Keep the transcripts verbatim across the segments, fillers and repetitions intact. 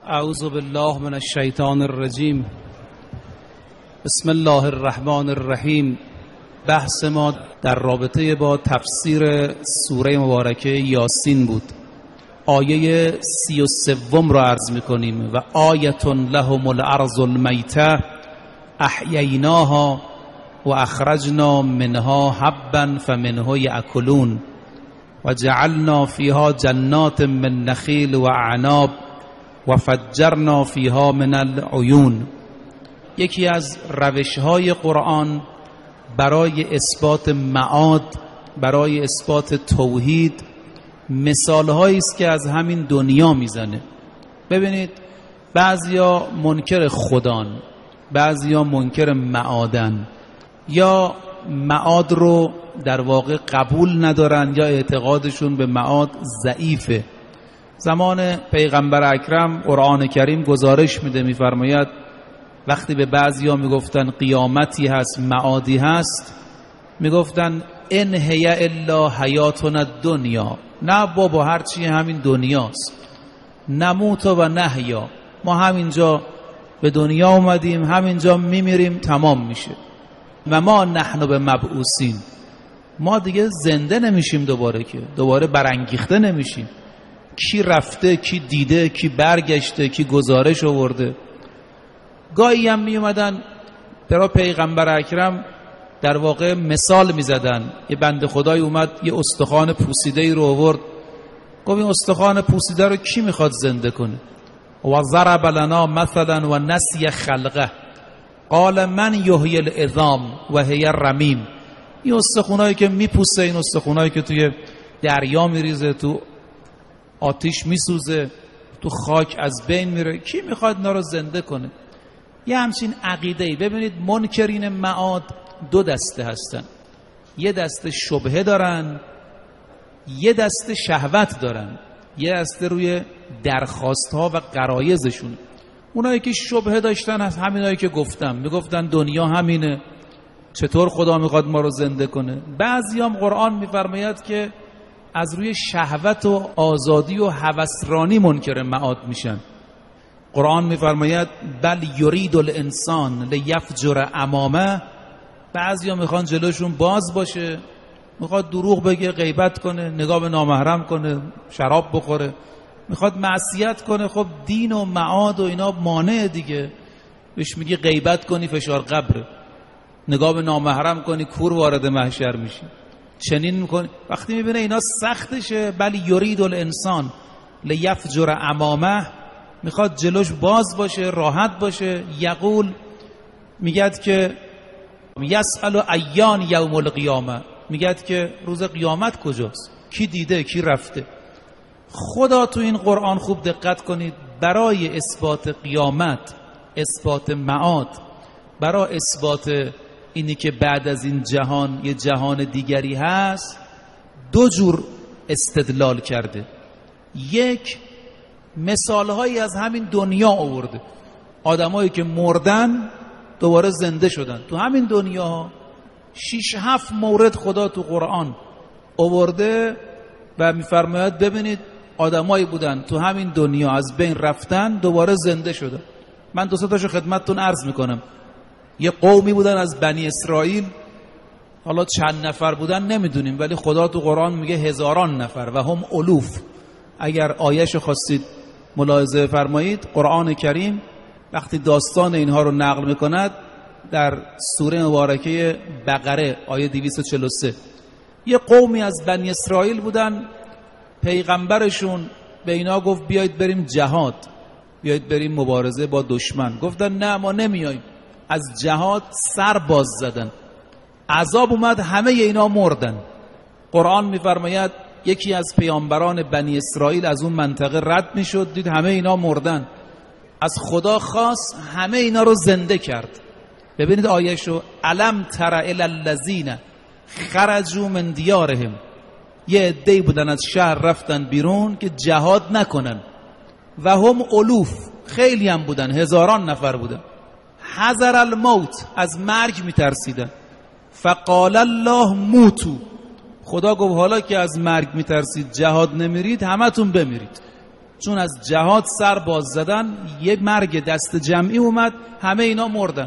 اعوذ بالله من الشیطان الرجیم. بسم الله الرحمن الرحیم. بحث ما در رابطه با تفسیر سوره مبارکه یاسین بود. آیه سی و سوم را عرض می‌کنیم. و آیة لهم الارض المیتة احییناها و اخرجنا منها حبا فمنه یأکلون و جعلنا فیها جنات من نخیل و اعناب و فجرنا فیها من العیون. یکی از روش‌های قرآن برای اثبات معاد، برای اثبات توحید، مثال‌هایی است که از همین دنیا میزنه. ببینید، بعضیا منکر خدان، بعضیا منکر معادن، یا معاد رو در واقع قبول ندارن یا اعتقادشون به معاد ضعیفه. زمان پیغمبر اکرم قرآن کریم گزارش میده، میفرماید وقتی به بعضیا میگفتن قیامتی هست، معادی هست، میگفتن ان هی الا حیاتنا الدنیا. نه بابا، هرچی همین دنیاست. نموت و نحیا، ما همینجا به دنیا اومدیم، همینجا میمیریم، تمام میشه. و ما نحن به مبعوثین، ما دیگه زنده نمیشیم دوباره، که دوباره برانگیخته نمیشیم. کی رفته، کی دیده، کی برگشته، کی گزارش آورده. گاهی هم می اومدن برای پیغمبر اکرم در واقع مثال می زدن. یه بنده خدای اومد یه استخوان پوسیده ای رو آورد، گفت این استخوان پوسیده رو کی میخواد زنده کنه؟ و ضرب لنا مثلا و نسی خلقه قال من یحیی العظام و هی رمیم. این استخونایی که میپوسه، این استخونایی که توی دریا میریزه، تو آتیش میسوزه، تو خاک از بین میره، کی میخواد اینا رو زنده کنه؟ یه همچین عقیده‌ای. ببینید، منکرین معاد دو دسته هستن. یه دسته شبهه دارن، یه دسته شهوت دارن، یه دسته روی درخواست‌ها و غرایزشون. اونایی که شبهه داشتن از همینایی که گفتم، میگفتن دنیا همینه، چطور خدا میخواد ما رو زنده کنه؟ بعضیام قرآن میفرماید که از روی شهوت و آزادی و هوسرانی منکر معاد میشن. قرآن میفرماید بل یرید الانسان لیفجر امامه. بعضیا میخوان جلوشون باز باشه، میخواد دروغ بگه، غیبت کنه، نگاه به نامحرم کنه، شراب بخوره، میخواد معصیت کنه. خب دین و معاد و اینا مانع دیگه. بهش میگی غیبت کنی فشار قبره، نگاه به نامحرم کنی کور وارد محشر میشی، چنین میکنی. وقتی میبینه اینا سختشه، بل یرید الانسان لیفجر امامه، میخواد جلوش باز باشه، راحت باشه. یقول، میگد که یسأل ایان یوم القیامه، میگد که روز قیامت کجاست، کی دیده، کی رفته. خدا تو این قرآن خوب دقت کنید، برای اثبات قیامت، اثبات معاد، برای اثبات اینی که بعد از این جهان یه جهان دیگری هست، دو جور استدلال کرده. یک، مثالهایی از همین دنیا آورده. آدمایی که مردن دوباره زنده شدن تو همین دنیا. شیش هفت مورد خدا تو قرآن آورده و میفرماید ببینید آدمایی بودن تو همین دنیا از بین رفتن، دوباره زنده شدن. من دو سه تاشو خدمتتون عرض میکنم. یه قومی بودن از بنی اسرائیل، حالا چند نفر بودن نمیدونیم، ولی خدا تو قرآن میگه هزاران نفر و هم الوف. اگر آیه‌شو خواستید ملاحظه فرمایید، قرآن کریم وقتی داستان اینها رو نقل میکند در سوره مبارکه بقره آیه دویست و چهل و سه، یه قومی از بنی اسرائیل بودن، پیغمبرشون به اینا گفت بیایید بریم جهاد، بیایید بریم مبارزه با دشمن. گفتن نه، ما نمیاییم. از جهاد سر باز زدن، عذاب اومد، همه اینا مردن. قرآن میفرماید یکی از پیامبران بنی اسرائیل از اون منطقه رد میشد، دید همه اینا مردن، از خدا خواست همه اینا رو زنده کرد. ببینید آیهشو، الم تر الی الذین خرجوا من دیارهم. یه عده‌ای بودن از شهر رفتن بیرون که جهاد نکنن، و هم الوف، خیلی هم بودن، هزاران نفر بودن. حذر الموت، از مرگ میترسیدن. فقال الله موتو، خدا گفت حالا که از مرگ میترسید، جهاد نمیرید، همتون بمیرید. چون از جهاد سر باز زدن یه مرگ دست جمعی اومد، همه اینا مردن.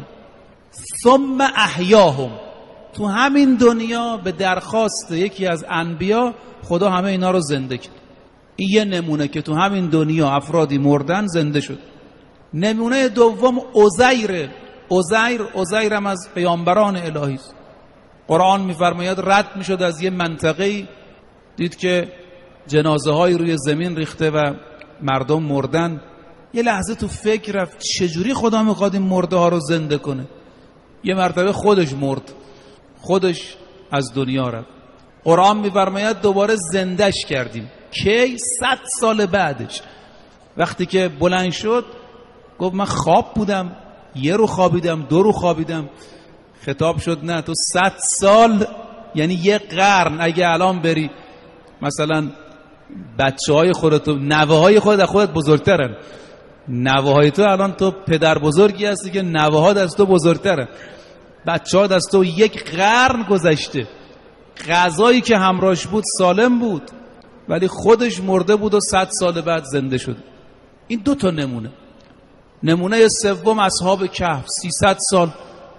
ثم احیاهم، تو همین دنیا به درخواست یکی از انبیا خدا همه اینا رو زنده کرد. این یه نمونه که تو همین دنیا افرادی مردن زنده شد. نمونه دوم عزیر. عزیر عزیر هم از پیامبران الهی است. قرآن میفرماید رد میشد از یه منطقه‌ای، دید که جنازه های روی زمین ریخته و مردم مردن. یه لحظه تو فکر رفت چجوری خدا میخواد این مرده ها رو زنده کنه. یه مرتبه خودش مرد، خودش از دنیا رفت. قرآن میفرماید دوباره زندش کردیم. کی؟ صد سال بعدش وقتی که بلند شد گفت من خواب بودم، یه رو خوابیدم، دو رو خوابیدم. خطاب شد نه، تو صد سال یعنی یه قرن. اگه الان بری مثلا بچه های خودت و نوه های خودت خودت بزرگترن، نوه های تو الان تو پدر بزرگی هستی که نوه ها دست تو بزرگترن، بچه ها دست تو یک قرن گذشته. غذایی که همراهش بود سالم بود ولی خودش مرده بود و صد سال بعد زنده شد. این دو تا نمونه. نمونه سوم اصحاب کهف، سیصد سال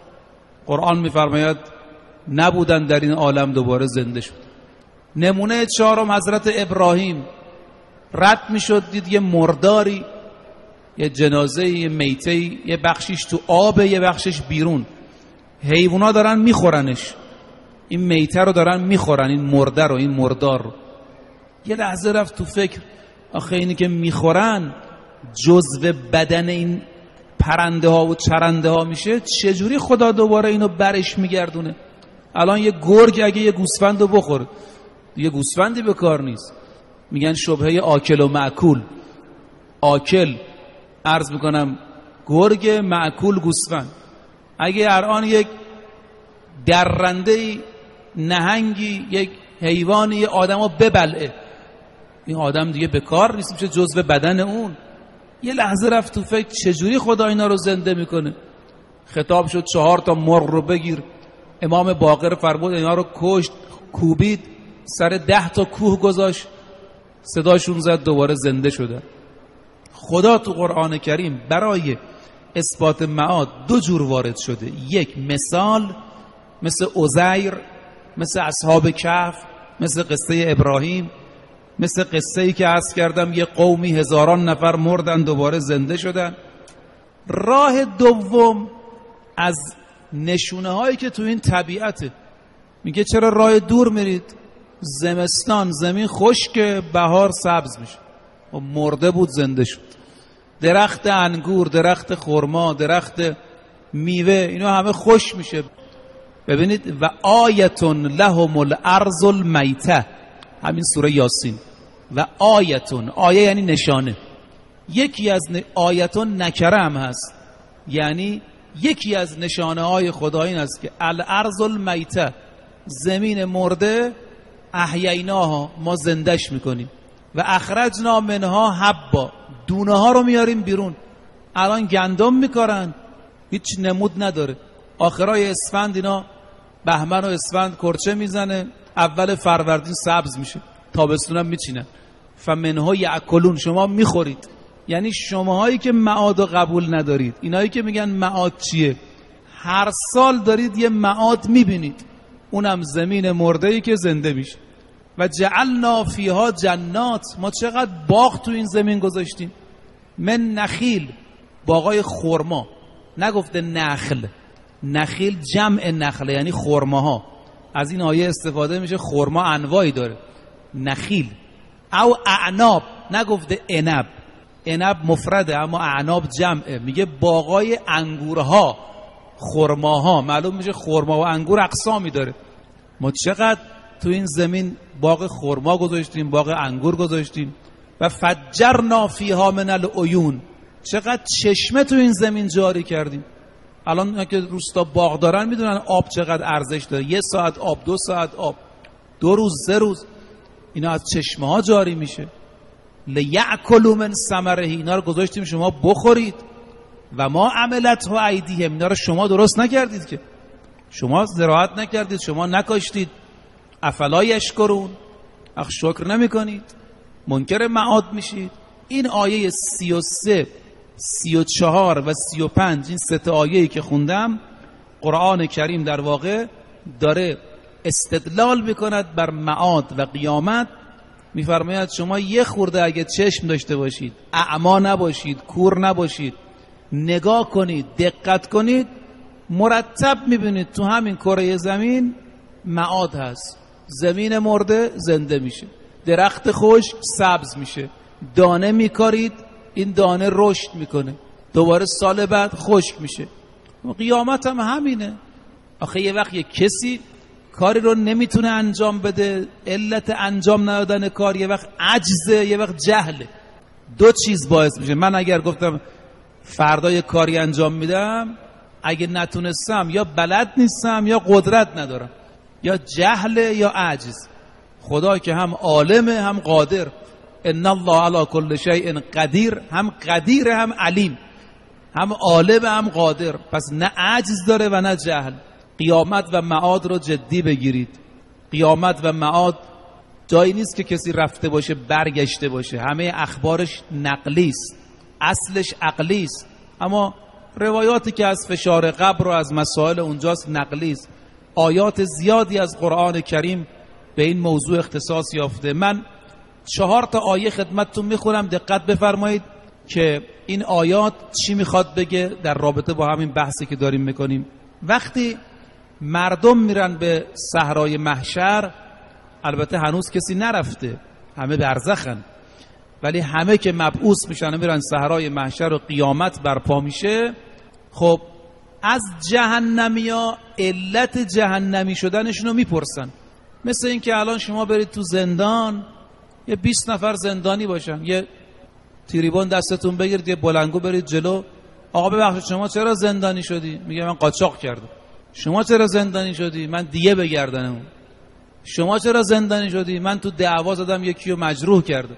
قرآن میفرماید نبودن در این عالم، دوباره زنده شد. نمونه چهارم حضرت ابراهیم، رد میشد دید یه مرداری، یه جنازه، یه میته، یه بخشیش تو آب، یه بخشش بیرون، حیوونا دارن میخورنش، این میته رو دارن میخورن، این مرده رو، این مردار رو. یه لحظه رفت تو فکر آخه اینی که میخورن جزو بدن این پرنده ها و چرنده ها میشه، چجوری خدا دوباره اینو برش میگردونه؟ الان یه گرگ اگه یه گوسفند رو بخوره، یه گوسفندی به کار نیست. میگن شبهه آکل و معکول. آکل عرض میکنم گرگ، معکول گوسفند. اگه الان یک درنده نهنگی، یک حیوانی، یه آدم رو ببلعه، این آدم دیگه به کار نیست، میشه جزو بدن اون. یه لحظه رفت تو فکر چجوری خدا اینا رو زنده میکنه. خطاب شد چهار تا مرغ رو بگیر. امام باقر فرمود اینا رو کشت، کوبید، سر ده تا کوه گذاشت، صداشون زد، دوباره زنده شده. خدا تو قرآن کریم برای اثبات معاد دو جور وارد شده. یک مثال مثل عزیر، مثل اصحاب کهف، مثل قصه ابراهیم، مثل قصه ای که عرض کردم یه قومی هزاران نفر مردن دوباره زنده شدن. راه دوم از نشونه هایی که تو این طبیعته. میگه چرا راه دور میرید؟ زمستان زمین خشکه، بهار سبز میشه. و مرده بود زنده شد. درخت انگور، درخت خرما، درخت میوه، اینا همه خوش میشه. ببینید و آیتون لهم الارض المیته، همین سوره یاسین. و آیتون، آیه یعنی نشانه. یکی از ن... آیتون نکره هم هست، یعنی یکی از نشانه های خدا این است که الارض المیته، زمین مرده، احییناها، ما زندش میکنیم، و اخرجنا منها حبا، دونه ها رو میاریم بیرون. الان گندم میکارن هیچ نمود نداره، آخرای اسفند اینا بهمن و اسفند کرچه میزنه، اول فروردین سبز میشه، تابستونم میچینن. فمنها یاکلون، شما میخورید. یعنی شماهایی که معاد و قبول ندارید، اینایی که میگن معاد چیه، هر سال دارید یه معاد میبینید، اونم زمین مرده‌ای که زنده میشه. و جعلنا فیها جنات، ما چقدر باغ تو این زمین گذاشتیم. من نخیل، باغای خرما، نگفته نخل. نخیل جمع نخله یعنی خرماها. از این آیه استفاده میشه، خرما انواعی داره. نخیل او اعناب، نگفته عنب. عنب مفرده اما اعناب جمعه. میگه باغای انگورها، خرماها. معلوم میشه خرما و انگور اقسامی داره. ما چقدر تو این زمین باغ خرما گذاشتیم، باغ انگور گذاشتیم. و فجرنا فیها من العیون، چقدر چشمه تو این زمین جاری کردیم. الان که روستا باغ دارن میدونن آب چقدر ارزش داره. یه ساعت آب، دو ساعت آب، دو روز، سه روز، اینا از چشمه ها جاری میشه. لیأکلوا من ثمره، اینا رو گذاشتیم شما بخورید. و ما عملته ایدیهم، اینا رو شما درست نکردید که، شما زراعت نکردید، شما نکاشتید. افلا یشکرون، اخ شکر نمی کنید، منکر معاد میشید. این آیه سی و سه، سی و چهار و سی و پنج، این سه تا آیه‌ای که خوندم، قرآن کریم در واقع داره استدلال میکند بر معاد و قیامت. میفرماید شما یه خورده اگه چشم داشته باشید، اعما نباشید، کور نباشید، نگاه کنید، دقت کنید، مرتب میبینید تو همین کره زمین معاد هست. زمین مرده زنده میشه، درخت خشک سبز میشه، دانه میکارید این دانه رشد میکنه، دوباره سال بعد خشک میشه. قیامت هم همینه. آخه یه وقت یه کسی کاری رو نمیتونه انجام بده، علت انجام ندادن کار یه وقت عجزه، یه وقت جهله. دو چیز باعث میشه. من اگر گفتم فردا یه کاری انجام میدم، اگه نتونستم یا بلد نیستم یا قدرت ندارم، یا جهله یا عجز. خدا که هم عالمه هم قادر، ان الله علی کل شیء قدیر، هم قدیر هم علیم، هم عالم هم قادر. پس نه عجز داره و نه جهل. قیامت و معاد رو جدی بگیرید. قیامت و معاد جایی نیست که کسی رفته باشه برگشته باشه، همه اخبارش نقلی است، اصلش عقلی است، اما روایاتی که از فشار قبر و از مسائل اونجاست نقلی است. آیات زیادی از قرآن کریم به این موضوع اختصاص یافته. من چهار تا آیه خدمتتون میخونم، دقت بفرمایید که این آیات چی میخواد بگه در رابطه با همین بحثی که داریم میکنیم. وقتی مردم میرن به صحرای محشر، البته هنوز کسی نرفته، همه برزخن، ولی همه که مبعوث میشن میرن صحرای محشر و قیامت برپا میشه. خب از جهنمیا علت جهنمی شدنشون رو میپرسن. مثل این که الان شما برید تو زندان، یه بیست نفر زندانی باشن، یه تریبون دستتون بگیرید، یه بلنگو برید جلو، آقا ببخشید شما چرا زندانی شدی؟ میگه من قاچاق کردم. شما چرا زندانی شدی؟ من دیه بگردنم. شما چرا زندانی شدی؟ من تو دعوا زدم یکی رو مجروح کردم.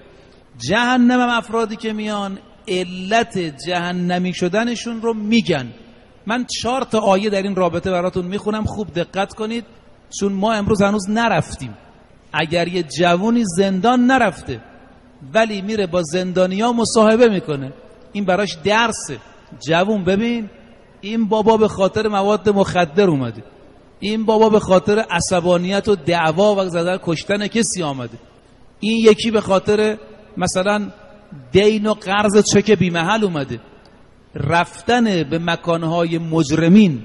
جهنم هم افرادی که میان علت جهنمی شدنشون رو میگن. من چهار تا آیه در این رابطه براتون میخونم، خوب دقت کنید، چون ما امروز هنوز نرفتیم. اگر یه جوونی زندان نرفته ولی میره با زندانیا مصاحبه میکنه، این براش درسه. جوون ببین، این بابا به خاطر مواد مخدر اومده، این بابا به خاطر عصبانیت و دعوا و زدن کشتن کسی آمده، این یکی به خاطر مثلا دین و قرض چک بی محل اومده. رفتن به مکانهای مجرمین،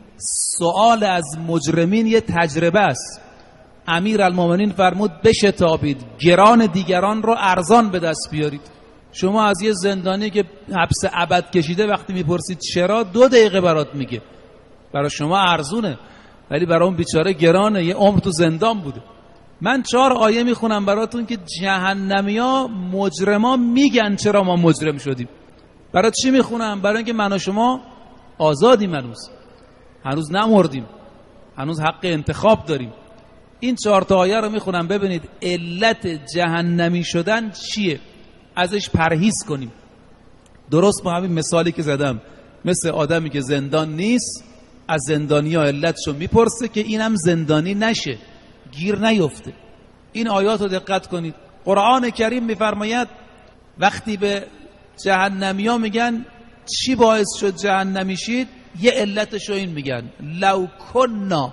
سوال از مجرمین یه تجربه است. امیرالمومنین فرمود بشتابید، گران دیگران رو ارزان به دست بیارید. شما از یه زندانی که حبس ابد کشیده وقتی میپرسید چرا، دو دقیقه برات میگه، برای شما ارزونه ولی برای اون بیچاره گرانه، یه عمر تو زندان بوده. من چهار آیه میخونم براتون که جهنمیا مجرما میگن چرا ما مجرم شدیم. برای چی میخونم؟ برای اینکه من و شما آزادیم، هنوز هنوز نمردیم، هنوز حق انتخاب داریم. این چهار تا آیه رو میخونم ببینید علت جهنمی شدن چیه، ازش پرهیز کنیم. درست با همین مثالی که زدم، مثل آدمی که زندان نیست از زندانیا علتشو میپرسه که اینم زندانی نشه، گیر نیفته. این آیات رو دقت کنید. قرآن کریم میفرماید وقتی به جهنمیا میگن چی باعث شد جهنمی شید، یه علتشو این میگن لو کنا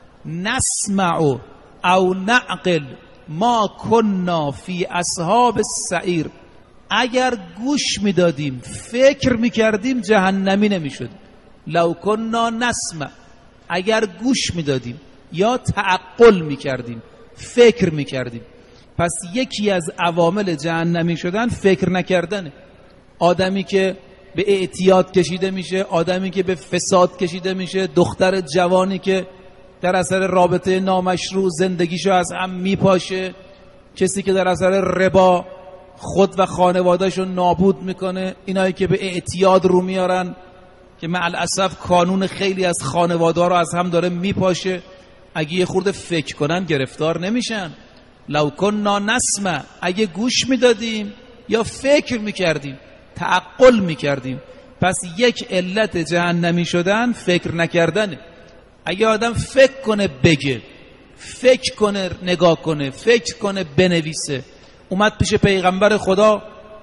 نسمع او نعقل ما کنا فی اصحاب السعیر. اگر گوش میدادیم، فکر میکردیم، جهنمی نمیشد. لو کنا نسمع، اگر گوش میدادیم یا تعقل میکردیم، فکر میکردیم. پس یکی از عوامل جهنمی شدن فکر نکردنه. آدمی که به اعتیاد کشیده میشه، آدمی که به فساد کشیده میشه، دختر جوانی که در اثر رابطه نامشروع زندگیشو از هم میپاشه، کسی که در اثر ربا خود و خانوادهشو نابود میکنه، اینایی که به اعتیاد رو میارن که مع الاسف کانون خیلی از خانواده رو از هم داره میپاشه. اگه یه خورده فکر کنن گرفتار نمیشن. لو کنا نسمع، اگه گوش میدادیم یا فکر میکردیم، تعقل میکردیم. پس یک علت جهنمی شدن فکر نکردنه. اگه آدم فکر کنه بگه، فکر کنه نگاه کنه، فکر کنه بنویسه. اومد پیش پیغمبر خدا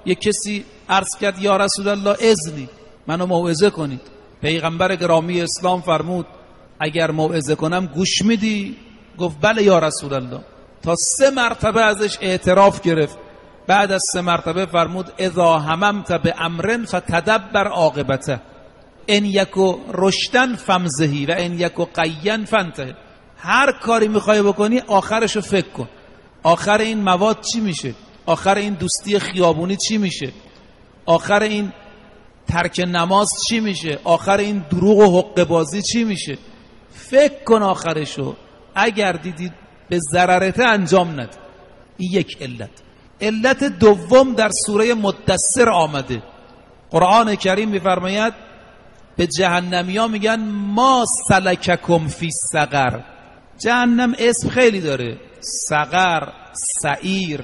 یک کسی عرض کرد یا رسول الله اذنی، منو موعظه کنید. پیغمبر گرامی اسلام فرمود اگر موعظه کنم گوش میدی؟ گفت بله یا رسول الله. تا سه مرتبه ازش اعتراف گرفت. بعد از سه مرتبه فرمود اذا هممت بامر فتدبر عاقبته، ان یکو رشدن فمزهی و ان یکو قین فانتهی. هر کاری میخوای بکنی آخرشو فکر کن. آخر این مواد چی میشه؟ آخر این دوستی خیابونی چی میشه؟ آخر این ترک نماز چی میشه؟ آخر این دروغ و حقه بازی چی میشه؟ فکر کن آخرشو. اگر دیدید به ضررته انجام ند. این یک علت. علت دوم در سوره مدثر آمده. قرآن کریم میفرماید به جهنمی ها میگن ما سلککم فی سقر. جهنم اسم خیلی داره، سقر، سعیر،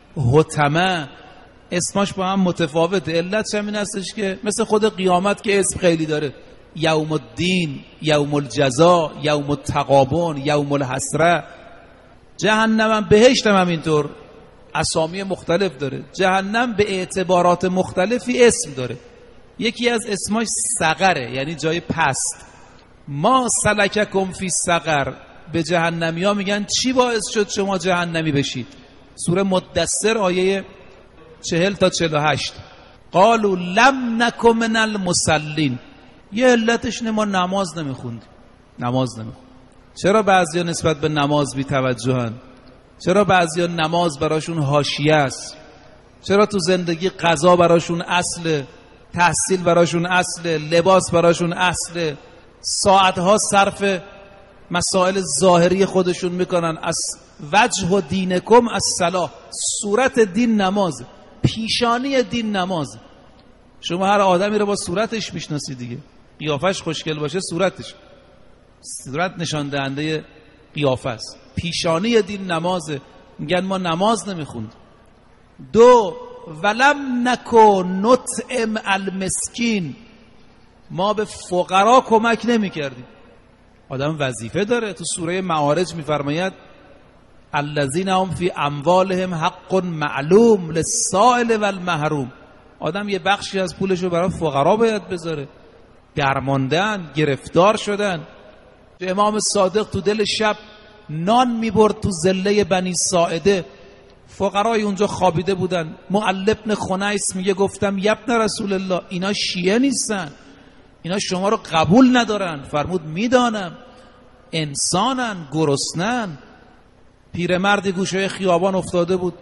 حطمه، اسماش با هم متفاوته. علت همین هستش که مثل خود قیامت که اسم خیلی داره، یوم الدین، یوم الجزا، یوم التغابن، یوم الحسره. جهنم هم بهشت هم همینطور اسامی مختلف داره. جهنم به اعتبارات مختلفی اسم داره. یکی از اسماش سقره، یعنی جای پست. ما سلککم فی سقر. به جهنمی ها میگن چی باعث شد شما جهنمی بشید؟ سوره مدثر آیه چهل تا چهل و هشت. قالوا لم نکن من المصلین. یه علتش نه ما نماز نمیخوندیم. نماز نمیخوند. چرا بعضیا نسبت به نماز بی توجهن؟ چرا بعضیا نماز براشون حاشیه است؟ چرا تو زندگی قضا براشون اصله، تحصیل براشون اصله، لباس براشون اصله، ساعتها صرف مسائل ظاهری خودشون میکنن؟ از وجه و دینکم از صلاح. صورت دین نماز، پیشانی دین نماز. شما هر آدمی رو با صورتش میشناسی دیگه. قیافش خوشگل باشه صورتش، صورت نشان دهنده قیافه است. پیشانی دین نمازه. میگن ما نماز نمیخوند. دو، ولم نکو نطعم المسکین. ما به فقرا کمک نمیکردیم. آدم وظیفه داره. تو سوره معارج میفرماید الذین هم فی اموالهم حق معلوم للسائل والمحروم. آدم یه بخشی از پولشو برای فقرا باید بذاره. درماندن، گرفتار شدن. امام صادق تو دل شب نان میبرد تو زله بنی ساعده. فقرای اونجا خوابیده بودن. معل ابن خنیس میگه گفتم یبن رسول الله اینا شیعه نیستن، اینا شما رو قبول ندارن. فرمود میدانم، انسانن، گرسنن. پیرمردی گوشه خیابان افتاده بود.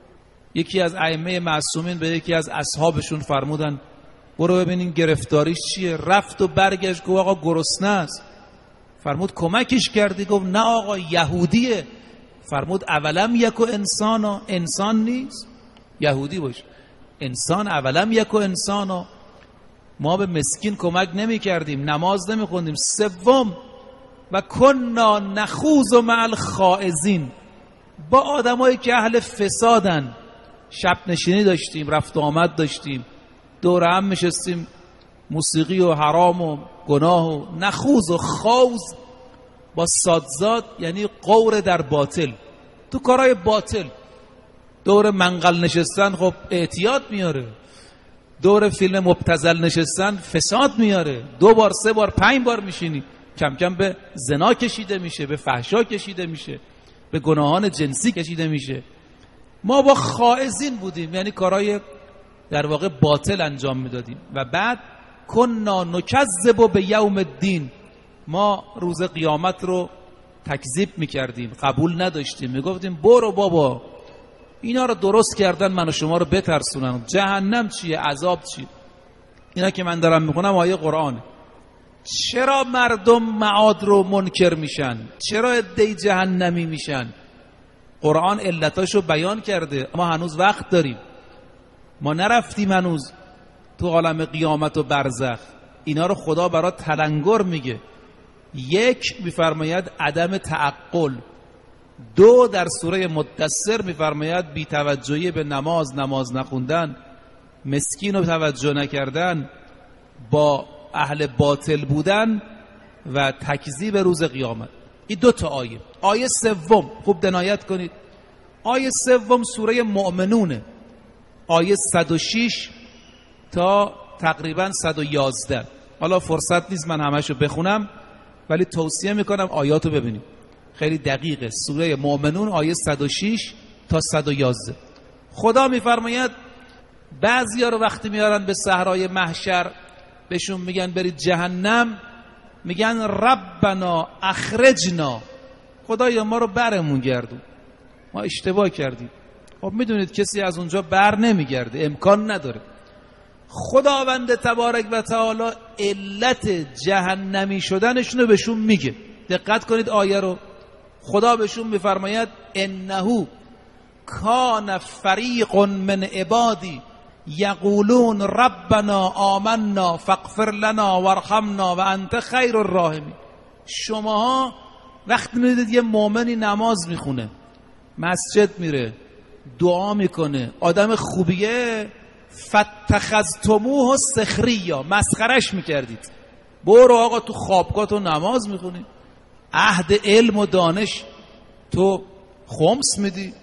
یکی از ائمه معصومین به یکی از اصحابشون فرمودن برو ببینین گرفتاریش چیه. رفت و برگشت گفت آقا گرسنه است. فرمود کمکش کردی؟ گفت نه آقا یهودیه. فرمود اولم یکو انسانا. انسان نیست؟ یهودی باش. انسان اولم یکو انسانا. ما به مسکین کمک نمی کردیم، نماز نمی خوندیم. سوم، و کنا نخوض مع الخائضین. با آدمایی که اهل فسادن شب نشینی داشتیم، رفت و آمد داشتیم، دور هم میشستیم، موسیقی و حرام و گناه و نخوض و خوض با سادزاد یعنی قور در باطل، تو کارهای باطل. دور منقل نشستن خب اعتیاد میاره، دور فیلم مبتذل نشستن فساد میاره. دو بار سه بار پنج بار میشینی، کم کم به زنا کشیده میشه، به فحشا کشیده میشه، به گناهان جنسی کشیده میشه. ما با خائزین بودیم، یعنی کارهای در واقع باطل انجام میدادیم. و بعد کنا نکذب به یوم الدین. ما روز قیامت رو تکذیب میکردیم، قبول نداشتیم، میگفتیم برو بابا اینا رو درست کردن من و شما رو بترسونن. جهنم چیه؟ عذاب چیه؟ اینا که من دارم میخونم آیه قرآن. چرا مردم معاد رو منکر میشن؟ چرا عده جهنمی میشن؟ قرآن علتاشو بیان کرده. ما هنوز وقت داریم، ما نرفتیم هنوز تو عالم قیامت و برزخ. اینا رو خدا برای تلنگر میگه. یک میفرماید عدم تعقل. دو در سوره مدثر میفرماید بی‌توجهی به نماز، نماز نخوندن، مسکین رو توجه نکردن، با اهل باطل بودن و تکذیب روز قیامت. این دو تا آیه. آیه سوم خوب دنایت کنید. آیه سوم سوره مؤمنونه. آیه صد و شش تا تقریبا صد و یازده. حالا فرصت نیست من همشو بخونم، ولی توصیه میکنم آیاتو ببینیم، خیلی دقیقه. سوره مؤمنون آیه صد و شش تا صد و یازده. خدا میفرماید بعضیا رو وقتی میارن به صحرای محشر بهشون میگن برید جهنم، میگن ربنا اخرجنا، خدایا ما رو برمون گردون، ما اشتباه کردیم. خب میدونید کسی از اونجا بر نمیگرده، امکان نداره. خداوند تبارک و تعالی علت جهنمی شدنشون رو بهشون میگه. دقت کنید آیه رو. خدا بهشون میفرماید انه کان فریق من عبادی یقولون ربنا آمنا فاغفر لنا وارحمنا و انت خیر الراحمین. شماها وقتی میدید یه مؤمنی نماز میخونه، مسجد میره، دعا میکنه، آدم خوبیه، فاتخذتموه سخریا، مسخرش میکردید. برو آقا تو خوابگاه تو نماز میخونی، عهد علم و دانش تو خمس میدی،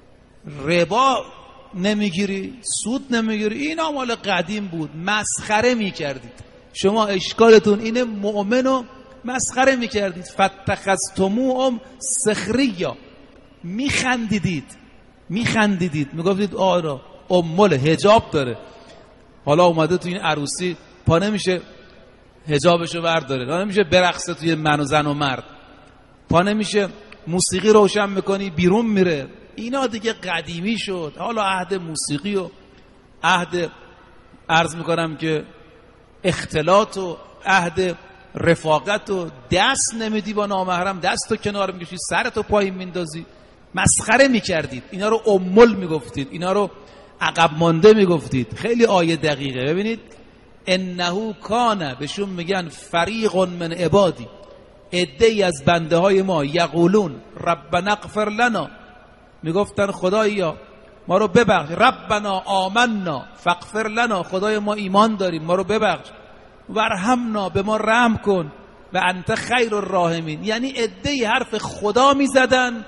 ربا نمیگیری، سود نمیگیری، اینا مال قدیم بود، مسخره میکردید. شما اشکالتون اینه، مؤمنو مسخره میکردید. فاتخذتموهم سخریا، میخندیدید میخندیدید میگفتید آره امول حجاب داره، حالا اومده تو این عروسی پا نمیشه حجابشو برداره، پا نمیشه برقصه توی من و زن و مرد، پا نمیشه موسیقی روشن میکنی بیرون میره. اینا دیگه قدیمی شد. حالا عهد موسیقی و عهد عرض میکنم که اختلاط و عهد رفاقت و دست نمیدی با نامحرم، دست رو کنار میکشی، سرتو پایین میندازی، مسخره میکردید. اینا رو امول میگفتید، اینا رو عقب مانده میگفتید. خیلی آیه دقیقه. ببینید انه کان، بهشون میگن فریق من عبادی، عده‌ای از بنده های ما، یقولون ربنا اغفر لنا، میگفتن خدایا ما رو ببخش، ربنا آمنا فاغفر لنا، خدای ما ایمان داریم ما رو ببخش، ورحمنا، به ما رحم کن، و انت خیر الراحمین. یعنی عده‌ای حرف خدا میزدن،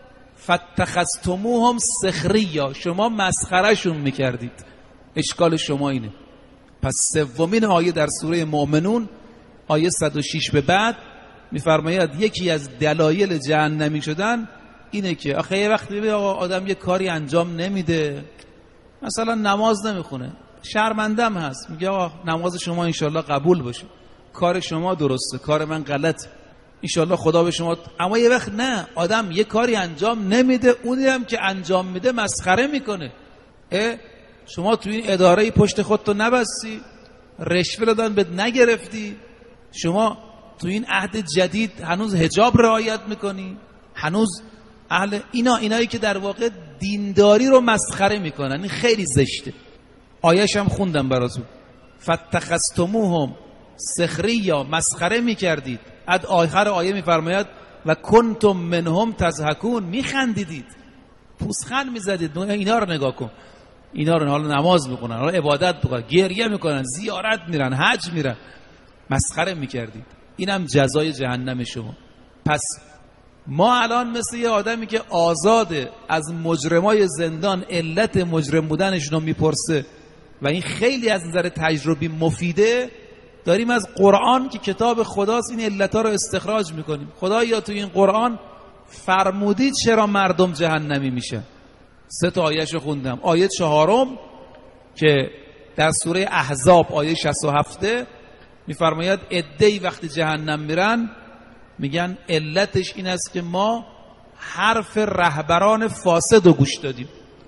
فاتخذتموهم سخریا، شما مسخرهشون میکردید. اشکال شما اینه. پس سومین آیه در سوره مؤمنون آیه صد و شش به بعد میفرماید یکی از دلایل جهنمی شدن اینه که آخه یه وقتی ببین آقا آدم یه کاری انجام نمیده، مثلا نماز نمیخونه، شرمندم هست، میگه آقا نماز شما انشالله قبول باشه، کار شما درسته، کار من غلط، انشالله خدا به شما. اما یه وقت نه، آدم یه کاری انجام نمیده، اونی هم که انجام میده مسخره میکنه. اه شما تو این اداره پشت خودتو نبستی، رشوه دادن بهت نگرفتی، شما تو این عهد جدید هنوز حجاب رعایت میکنی، هنوز اهل اینا اینایی که در واقع دینداری رو مسخره میکنن. این خیلی زشته. آیه‌ش هم خوندم براتون. فاتخذتموهم سخریا، مسخره میکردید. اد آخر آیه میفرماید و کنتم منهم تضحکون، میخندیدید، پوزخند میزدید. اینا رو نگاه کن، اینا رو حالا نماز میکنن، حالا عبادت میکنن، گریه میکنن، زیارت میرن، حج میرن، مسخره میکردید. اینم جزای جهنم شما. پس ما الان مثل یه آدمی که آزاده از مجرمای زندان علت مجرم بودنشون رو میپرسه و این خیلی از نظر تجربی مفیده، داریم از قرآن که کتاب خداست این علتها رو استخراج میکنیم. خدایا تو این قرآن فرمودید چرا مردم جهنمی میشن. سه تا آیه‌اش رو خوندم. آیه چهارم که در سوره احزاب آیه شصت و هفت میفرماید عده‌ای وقتی جهنم میرن میگن علتش این است که ما حرف رهبران فاسد رو گوش دادیم.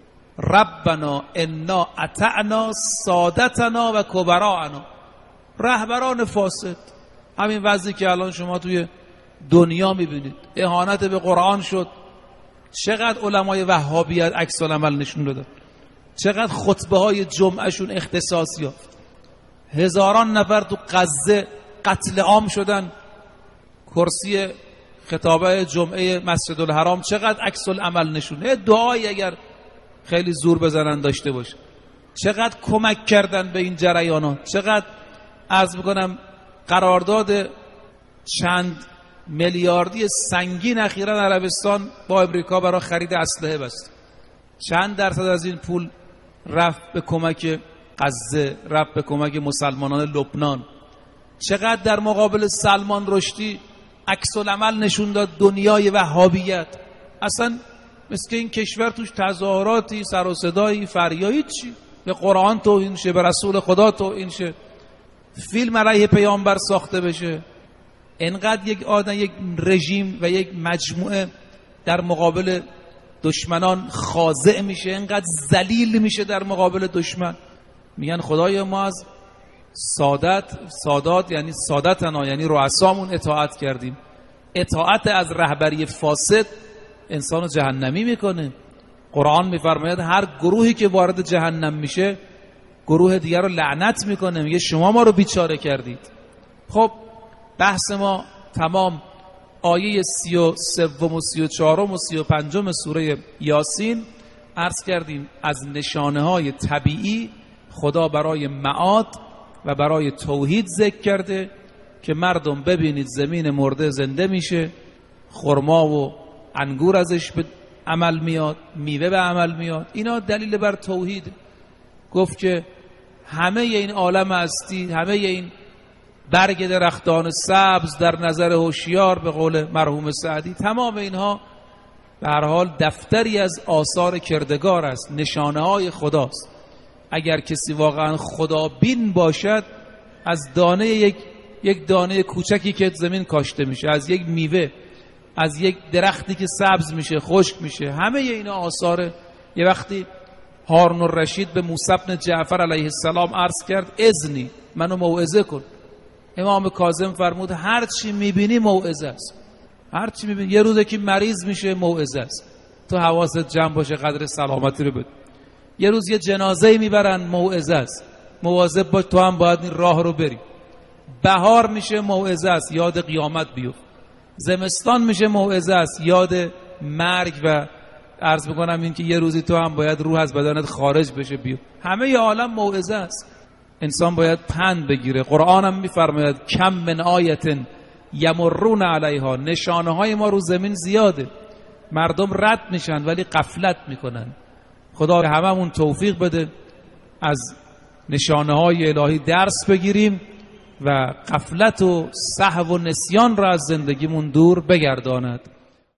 ربنا انا اطعنا سادتنا و کبراءنا، رهبران فاسد. همین وضعی که الان شما توی دنیا میبینید، اهانت به قرآن شد، چقدر علمای وهابیت عکس العمل نشون دادن، چقدر خطبه های جمعهشون اختصاص یافت، هزاران نفر تو غزه قتل عام شدن، کرسی خطابه جمعه مسجد الحرام چقدر عکس العمل نشونه. دعایی اگر خیلی زور بزنن داشته باشه، چقدر کمک کردن به این جریانات، چقدر عرض میکنم قرارداد چند میلیاردی سنگین اخیراً عربستان با امریکا برای خرید اسلحه بست. چند درصد از این پول رفت به کمک غزه، رفت به کمک مسلمانان لبنان. چقدر در مقابل سلمان رشدی عکس العمل نشون داد دنیای وهابیت. اصلا مثل که این کشور توش تظاهراتی، سر و صدایی، فریایی، چی به قرآن توهین شه، به رسول خدا توهین شه، فیلم علیه پیامبر ساخته بشه. انقدر یک آدم، یک رژیم و یک مجموعه در مقابل دشمنان خاضع میشه، انقدر ذلیل میشه در مقابل دشمن. میگن خدای ما از سادت سادات یعنی سادتنا یعنی رؤسامون اطاعت کردیم. اطاعت از رهبری فاسد انسانو جهنمی میکنه. قرآن میفرماید هر گروهی که وارد جهنم میشه گروه دیگر رو لعنت میکنه، میگه شما ما رو بیچاره کردید. خب بحث ما تمام. آیه سی و سوم و سی و چهارم و سی و پنجم سوره یاسین عرض کردیم از نشانه های طبیعی خدا برای معاد و برای توحید ذکر کرده که مردم ببینید زمین مرده زنده میشه، خرما و انگور ازش به عمل میاد، میوه به عمل میاد. اینا دلیل بر توحید. گفت که همه این عالم هستی، همه این برگ درختان سبز در نظر هوشیار به قول مرحوم سعدی، تمام اینها به هر حال دفتری از آثار کردگار است، نشانه های خداست. اگر کسی واقعا خدابین باشد، از دانه یک یک دانه کوچکی که زمین کاشته میشه، از یک میوه، از یک درختی که سبز میشه، خشک میشه، همه اینا آثار. یه وقتی هارون الرشید به موسی بن جعفر علیه السلام عرض کرد اذنی، منو موعظه کن. امام کاظم فرمود هر چی میبینی موعظه است. هر چی میبینی، یه روزه که مریض میشه موعظه است، تو حواست جمع باشه، قدر سلامتی رو بده. یه روز یه جنازه میبرن موعظه است، مواظب باش، تو هم باید این راه رو بری. بهار میشه موعظه است، یاد قیامت بیفت. زمستان میشه موعظه است، یاد مرگ و عرض میکنم این که یه روزی تو هم باید روح از بدنت خارج بشه بیفت. همه ی عالم موعظه است. انسان باید پند بگیره. قرآن هم میفرماید کم من آیت یمرون علیها، نشانه های ما رو زمین زیاده، مردم رد میشن ولی غفلت میکنن. خدا هممون توفیق بده از نشانه های الهی درس بگیریم و غفلت و سهو و نسیان را از زندگیمون دور بگرداند.